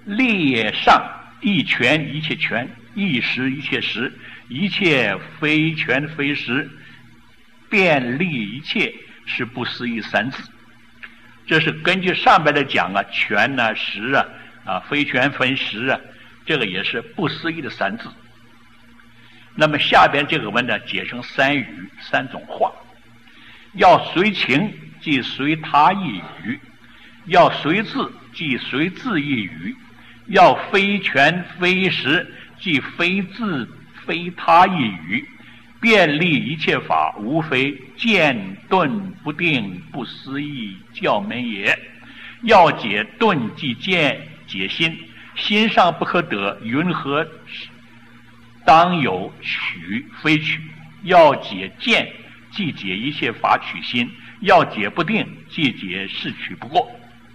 列上一权一切权，一实一切实，一切非权非实，便利一切，是不思议三字。这是根据上边的讲啊，权啊实啊非权非实啊，这个也是不思议的三字。那么下边这个文呢，解成三语三种话，要随情即随他一语，要随字即随字一语，要非权非实即非字非他一语，便利一切法，无非见顿不定不思议教门也。要解顿即见解心，心上不可得，云何当有取非取？要解见即解一切法取心，要解不定即解是取不过。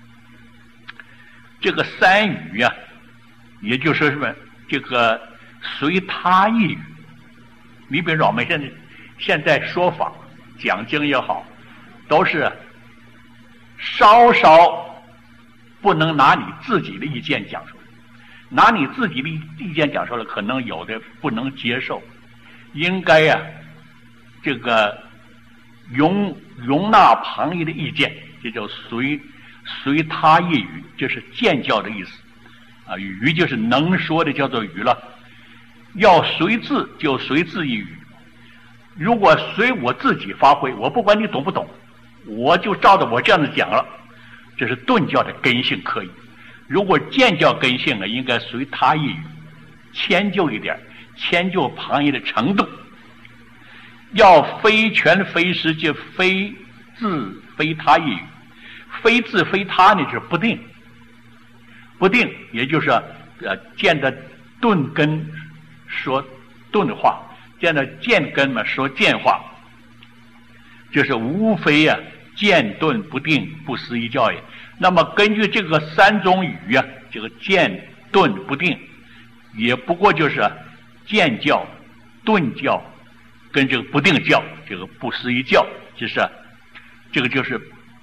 这个三语啊，也就是说什么？这个随他一语。你比如说我们现在说法讲经也好，都是稍稍不能拿你自己的意见讲出来，拿你自己的意见讲出来，可能有的不能接受，应该呀，这个容纳旁人的意见，这叫随他一语，就是见教的意思啊。语就是能说的，叫做语了。要随字就随字一语，如果随我自己发挥，我不管你懂不懂，我就照着我这样子讲了，这是顿教的根性可以。如果见教根性呢，应该随他一语，迁就一点，迁就旁人的程度。要非权非实，就非字非他一语，非字非他呢，就是不定。不定也就是见的顿根说顿话，见的见根嘛说见话，就是无非啊见顿不定不思议教也。那么根据这个三种语啊，这个见顿不定也不过就是见教顿教跟这个不定教，这个不思议教，就是这个就是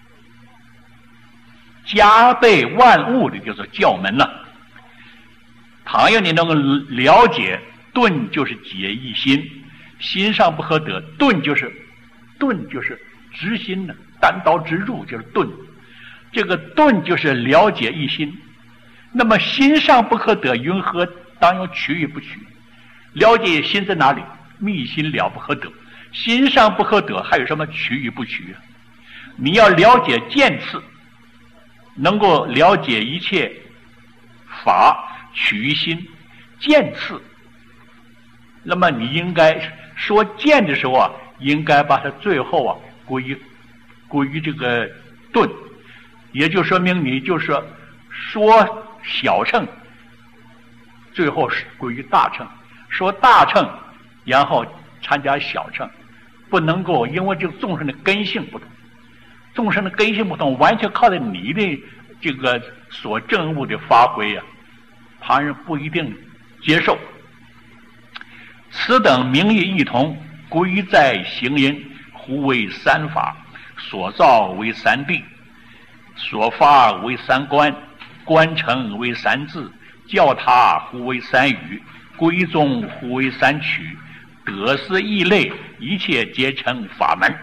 加倍万物的就是教门了。倘若你能够了解顿就是解一心，心上不可得，顿就是直心呢，单刀直入就是顿。这个顿就是了解一心，那么心上不可得，云何当有取与不取？了解心在哪里？密心了不可得，心上不可得，还有什么取与不取啊？你要了解见次，能够了解一切法取于心，见次。那么你应该说见的时候啊，应该把它最后啊归于这个顿，也就说明你就是说小乘，最后是归于大乘，说大乘，然后参加小乘，不能够因为这个众生的根性不同，众生的根性不同，完全靠着你的这个所证悟的发挥啊，旁人不一定接受。此等名义异同，归在行因，互为三法，所造为三谛，所发为三观，观成为三字，教他互为三语，归宗互为三曲，得思异类，一切皆成法门。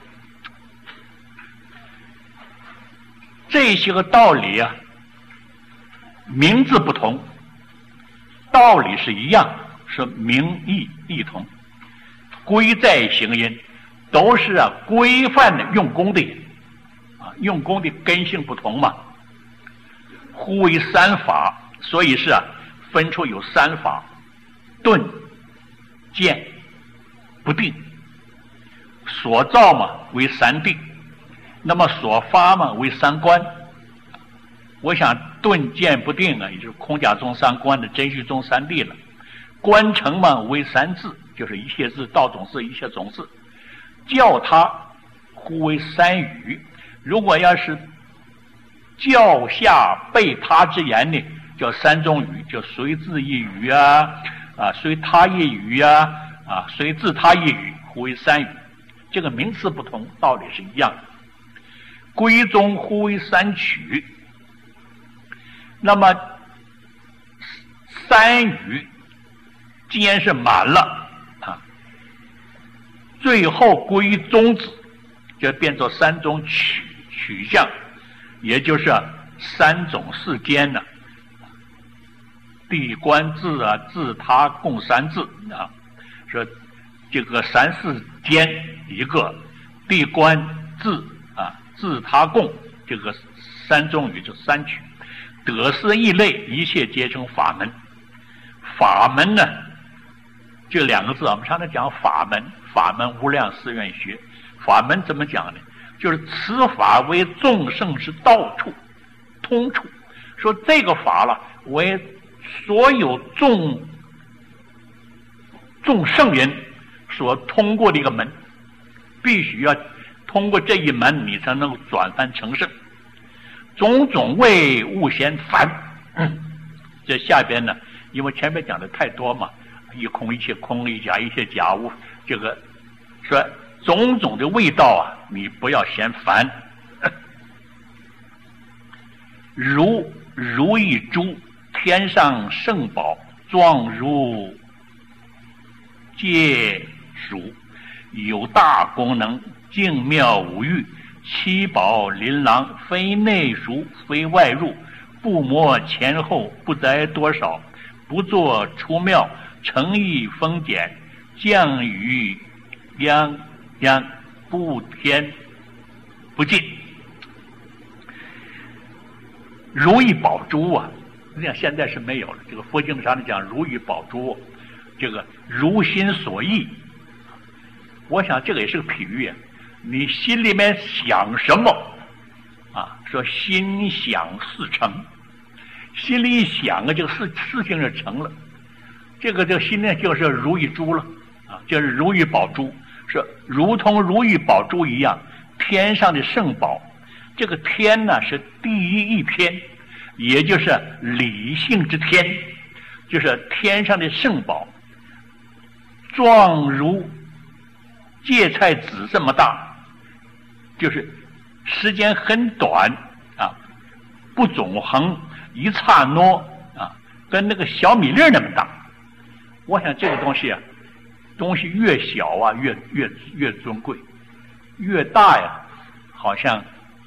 这些个道理啊，名字不同，道理是一样，是名义异同。归在行因，都是规范的用功的用功的根性不同嘛。互为三法，所以是分出有三法：顿、见、不定。所造嘛为三谛，那么所发嘛为三观。我想顿见不定也就是空假中三观的真虚中三谛了。观成嘛为三字，就是一切字道种字一切种字。教他互为三语，如果要是教下备他之言呢，叫三种语，就随字一语随他一语随自他一语，互为三语。这个名词不同，道理是一样的。归宗互为三曲，那么三语既然是满了啊，最后归于宗旨，就变作三种取向，也就是三种世间呢，地观自啊，自他共三字啊，说这个三世间一个，地观自啊，自他共，这个三种语就三取，得失异类，一切皆成法门。法门呢，这两个字我们常常讲法门，法门无量寺院学。法门怎么讲呢？就是此法为众生之道处、通处。说这个法了，为所有众圣人所通过的一个门，必须要通过这一门，你才能转凡成圣。种种谓勿嫌烦。这下边呢，因为前面讲的太多嘛，一空一切空，一假一切假无，这个说种种的味道啊，你不要嫌烦。如一株天上圣宝，状如芥属，有大功能，净妙无欲，七宝琳琅，非内属，非外入，不磨前后，不择多少，不作出妙，诚意丰俭，降雨泱泱，不添不尽。如意宝珠啊，你看现在是没有了。这个佛经上讲如意宝珠，这个如心所意，我想这个也是个比喻啊。你心里面想什么啊？说心想事成，心里一想啊，这个事情就成了。这个心里就是如意珠了啊，就是如意宝珠，是如同如意宝珠一样，天上的圣宝。这个天呢是第一天，也就是理性之天，就是天上的圣宝，状如芥菜籽这么大，就是时间很短啊，不总横，一刹那啊，跟那个小米粒那么大。我想这个东西啊，东西越小啊越尊贵，越大呀好像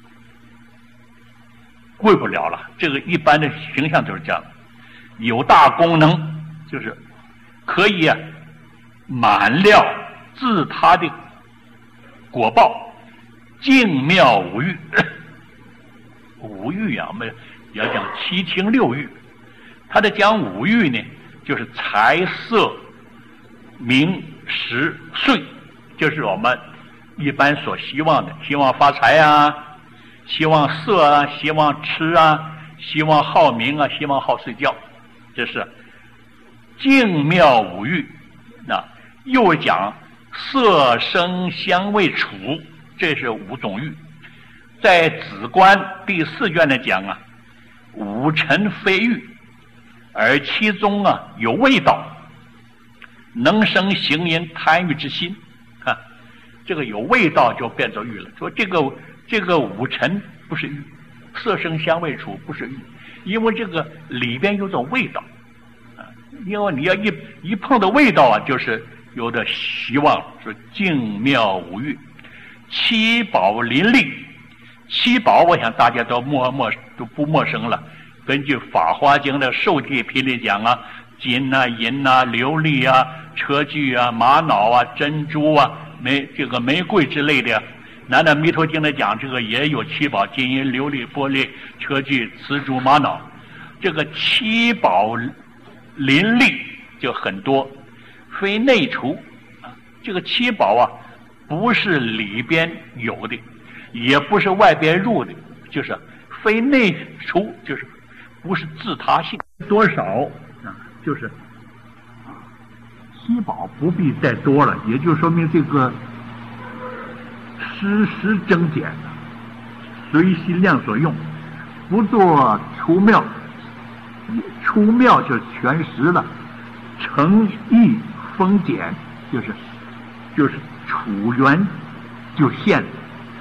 贵不了了。这个一般的形象就是这样。有大功能，就是可以啊满了自他的果报，净妙无欲。五欲啊，我们要讲七情六欲。他的讲五欲呢，就是财色名食睡，就是我们一般所希望的，希望发财啊，希望色啊，希望吃啊，希望好名啊，希望好睡觉，这是净妙五欲。那又讲色声香味触，这是五种欲。在子观第4卷的讲啊，五尘非欲，而其中啊有味道，能生行淫贪欲之心啊，这个有味道就变作欲了。说这个五尘不是欲，色声香味触不是欲，因为这个里边有种味道啊，因为你要一碰到味道啊，就是有点希望。说净妙无欲，七宝林立。七宝我想大家都不陌生了。根据《法华经》的受戒品里讲啊，金啊、银啊、琉璃啊、车具啊、玛瑙啊、珍珠啊、玫瑰之类的。南传弥陀经的讲，这个也有七宝：金银琉璃玻璃车具瓷珠玛瑙。这个七宝林立就很多，非内除啊。这个七宝啊，不是里边有的，也不是外边入的，就是非内除，就是不是自他性。多少啊？就是七宝不必再多了，也就说明这个时增减，随心量所用，不做出妙。出妙就是全实了，诚意丰俭就是处缘就现，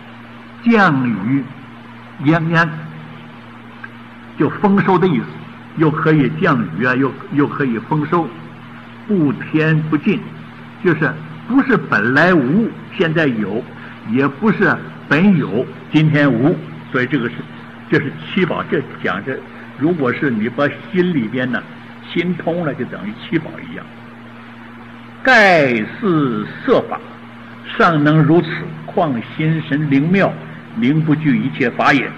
降雨泱泱就丰收的意思。 又可以降雨啊，又可以丰收，不添不进，就是不是本来无，现在有，也不是本有，今天无，所以这是七宝。这讲着，如果是你把心里边呢心通了，就等于七宝一样。盖是色法，尚能如此，况心神灵妙，灵不惧一切法也。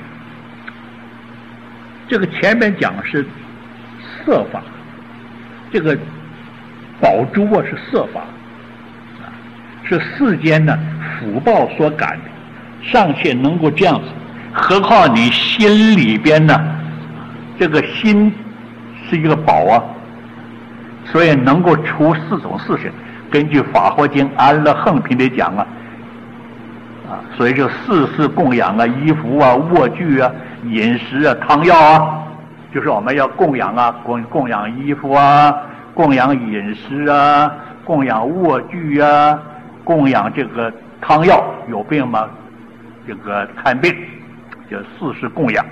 这个前面讲是色法，这个宝珠啊是色法，是世间呢福报所感的，尚且能够这样子，何况你心里边呢？这个心是一个宝啊，所以能够出四种四神。根据《法华经》安乐横品里讲啊，所以这四事供养啊，衣服啊、卧具啊、饮食啊、汤药啊，就是我们要供养啊，供养衣服啊，供养饮食啊，供养卧具啊，供养这个汤药，有病吗？这个看病，就四事供养。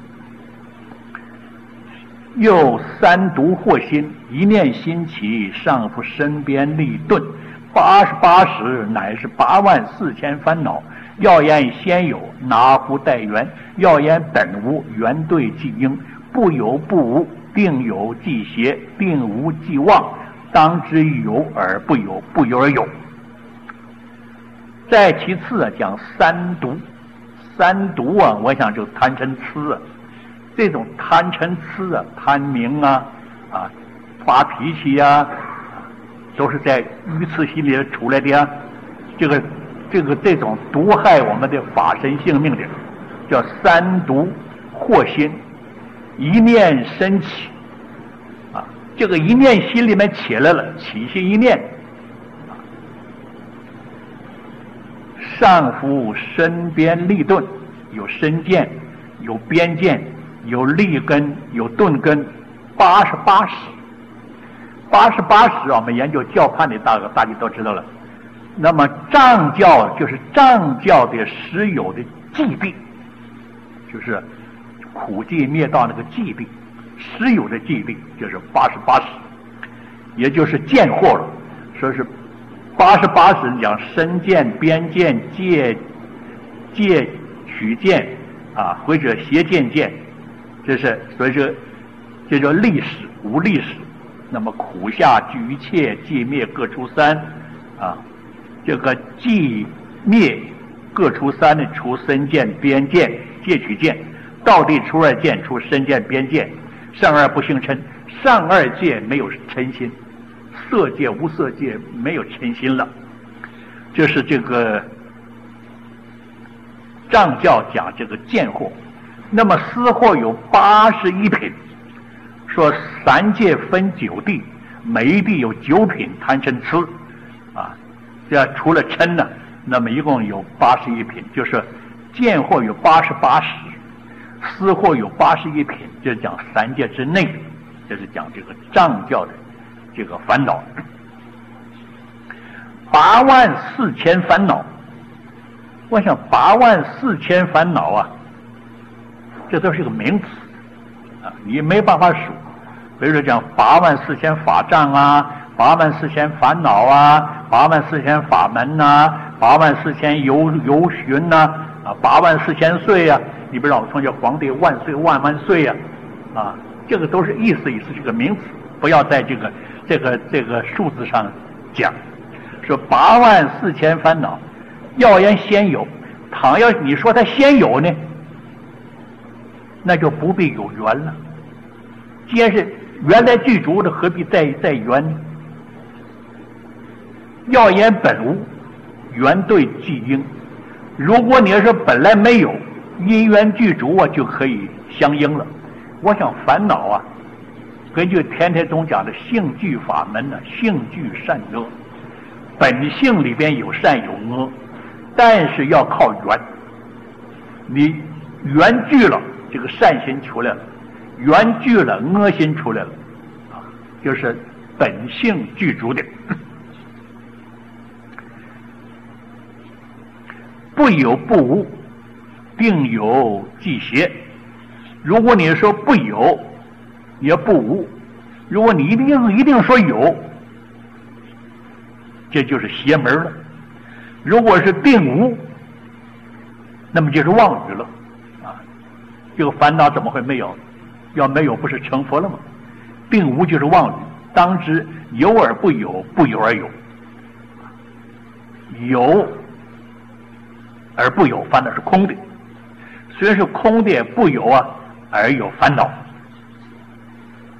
又三毒惑心，一念心起，上复身边立顿，88时乃是84000烦恼。要言先有，拿乎待缘；要言本无，缘对即应。不有不无，定有即邪，定无即妄。当知有而不有，不有而有。再其次啊，讲三毒。三毒啊，我想就贪嗔痴啊。这种贪嗔痴啊，贪名啊，发脾气啊，都是在愚痴心里出来的呀。这种毒害我们的法身性命的，叫三毒惑心。一念生起啊，这个一念心里面起来了，起心一念，上复身边立顿，有身见，有边见，有立根，有顿根，88时。88时我们研究教判的大家都知道了。那么藏教就是藏教的实有的寂闭，就是苦寂灭道那个寂闭，实有的寂闭就是88时，也就是见惑了。说是88时讲身见、边见、戒取见啊，或者邪见见，所以说这叫历史无历史。那么苦下具一切，寂灭各出三啊。这个寂灭各出三的，除身见、边见、戒取见，道地出二见，除身见、边见，上二不兴嗔，上二界没有嗔心，色界无色界没有嗔心了。这是这个藏教讲这个见惑。那么思惑有81品，说三界分9地，每一地有9品贪嗔痴啊。这除了嗔呢，那么一共有81品，就是见惑有88时，思惑有81品，这讲三界之内，这是讲这个藏教的这个烦恼。84000烦恼，我想84000烦恼啊，这都是个名词啊，你没办法数。比如说讲84000法障啊，84000烦恼啊，84000法门呐，84000游巡呐，84000岁呀。你比如说从叫皇帝万岁万万岁呀，这个都是意思这个名词，不要在这个数字上讲。说84000烦恼，要言先有，倘要你说他先有呢，那就不必有缘了。既然是原来具足的，何必再缘呢？要言本无，缘对即应。如果你要说本来没有，因缘具足啊，就可以相应了。我想烦恼啊，根据天台宗讲的性具法门呢，性具善恶，本性里边有善有恶，但是要靠缘。你缘具了，这个善心出来了；缘具了，恶心出来了，就是本性具足的。不有不无，定有即邪。如果你说不有， 你要不无。如果你一定说有，这就是邪门了。如果是定无，那么就是妄语了啊！这个烦恼怎么会没有？要没有不是成佛了吗？定无就是妄语，当知有而不有，不有而有。有而不有，烦恼是空的；虽然是空的，不有啊，而有烦恼。